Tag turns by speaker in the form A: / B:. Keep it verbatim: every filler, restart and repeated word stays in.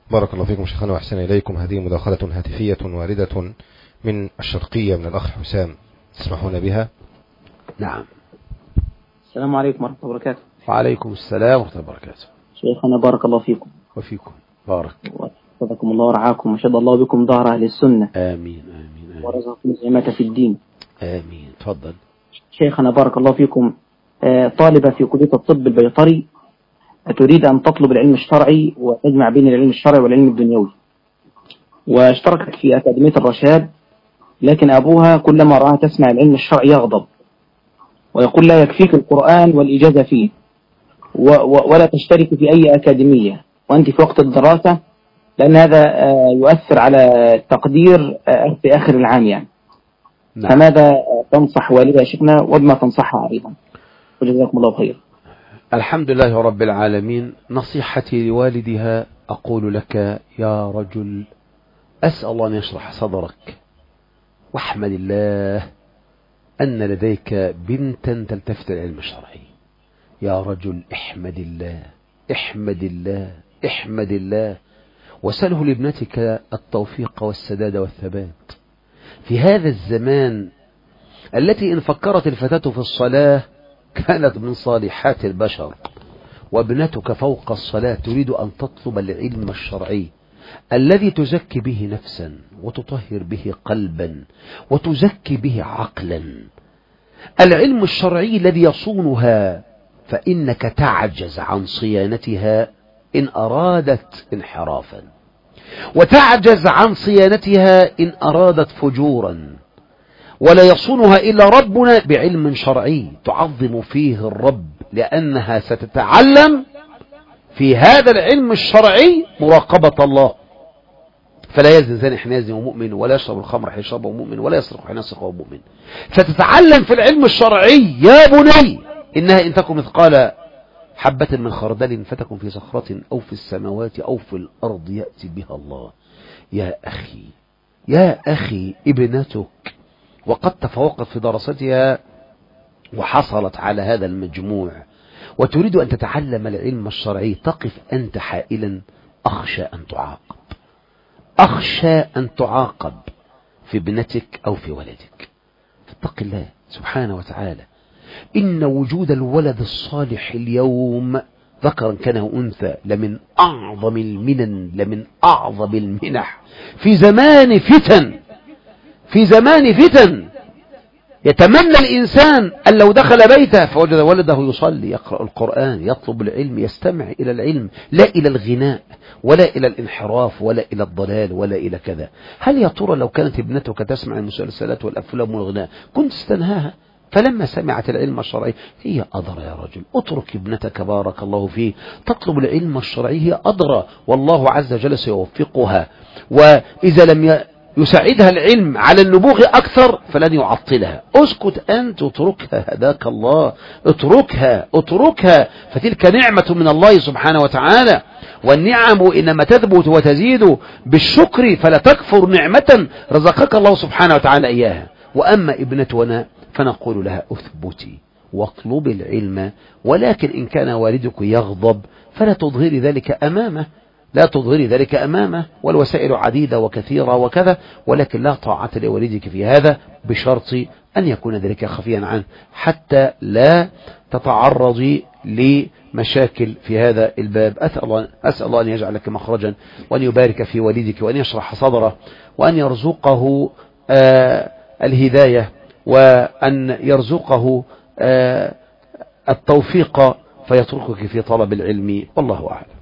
A: بارك الله فيكم شيخنا وأحسن إليكم. هذه مداخلة هاتفية واردة من الشرقية من الأخ حسام، تسمحون بها؟
B: نعم.
C: السلام عليكم ورحمة الله وبركاته.
B: وعليكم السلام ورحمة الله وبركاته.
C: شيخنا بارك الله فيكم.
B: وفيكم بارك.
C: وحفظكم الله ورعاكم وشد الله بكم ظهر أهل السنة.
B: آمين آمين, آمين.
C: ورزقكم النعمة في الدين.
B: آمين. تفضل.
C: شيخنا بارك الله فيكم، طالبة في كلية الطب البيطري تريد أن تطلب العلم الشرعي وتجمع بين العلم الشرعي والعلم الدنيوي، واشتركت في أكاديمية الرشاد، لكن أبوها كلما رأى تسمع العلم الشرعي يغضب ويقول لا يكفيك القرآن والإجازة فيه ولا تشترك في أي أكاديمية وأنت في وقت الدراسة، لأن هذا يؤثر على التقدير في آخر العام يعني. نعم. فماذا تنصح والدها شيخنا وبما تنصحها أيضا؟ وجزاكم الله خير.
B: الحمد لله رب العالمين. نصيحتي لوالدها أقول لك يا رجل أسأل الله أن يشرح صدرك واحمد الله أن لديك بنتا تلتفت العلم الشرعي. يا رجل احمد الله احمد الله احمد الله وسله لابنتك التوفيق والسداد والثبات في هذا الزمان التي إن فكرت الفتاة في الصلاة كانت من صالحات البشر، وابنتك فوق الصلاة تريد أن تطلب العلم الشرعي الذي تزكي به نفسا وتطهر به قلبا وتزكي به عقلا، العلم الشرعي الذي يصونها، فإنك تعجز عن صيانتها إن أرادت انحرافا، وتعجز عن صيانتها إن أرادت فجورا، ولا يصونها إلا ربنا بعلم شرعي تعظم فيه الرب، لأنها ستتعلم في هذا العلم الشرعي مراقبة الله. فلا يزني زاني حين يزني ومؤمن، ولا يشرب الخمر حين يشربه مؤمن، ولا يسرق حين يسرق وهو مؤمن. فتتعلم في العلم الشرعي يا بني إنها إن تكن مثقال حبة من خردل فتكن في صخرة أو في السماوات أو في الأرض يأتي بها الله. يا أخي يا أخي ابنتك وقد تفوقت في دراستها وحصلت على هذا المجموع وتريد أن تتعلم العلم الشرعي، تقف أنت حائلا أخشى أن تعاقب، أخشى أن تعاقب في ابنتك أو في ولدك. فاتق الله سبحانه وتعالى. إن وجود الولد الصالح اليوم ذكرا كان أنثى لمن أعظم المنن لمن أعظم المنح في زمان فتن في زمان فتن يتمنى الإنسان أن لو دخل بيته فوجد ولده يصلي يقرأ القرآن يطلب العلم يستمع إلى العلم، لا إلى الغناء ولا إلى الانحراف ولا إلى الضلال ولا إلى كذا. هل يا ترى لو كانت ابنتك تسمع المسلسلات والأفلام والغناء كنت استنهاها؟ فلما سمعت العلم الشرعي هي أدرى. يا رجل اترك ابنتك بارك الله فيه تطلب العلم الشرعي، هي أدرى والله عز وجل سيوفقها، وإذا لم يساعدها العلم على النبوغ أكثر فلن يعطلها. اسكت أنت اتركها هداك الله، اتركها اتركها فتلك نعمة من الله سبحانه وتعالى، والنعم إنما تثبت وتزيد بالشكر فلا تكفر نعمة رزقك الله سبحانه وتعالى إياها. وأما ابنتنا فنقول لها اثبتي واطلب العلم، ولكن إن كان والدك يغضب فلا تظهري ذلك أمامه لا تظهري ذلك أمامه والوسائل عديدة وكثيرة وكذا، ولكن لا طاعة لوالدك في هذا بشرط أن يكون ذلك خفيا عنه حتى لا تتعرضي لمشاكل في هذا الباب. أسأل الله, أسأل الله أن يجعل لك مخرجا وأن يبارك في والدك وأن يشرح صدره وأن يرزقه آه الهداية وأن يرزقه آه التوفيق فيتركك في طلب العلم، والله أعلم.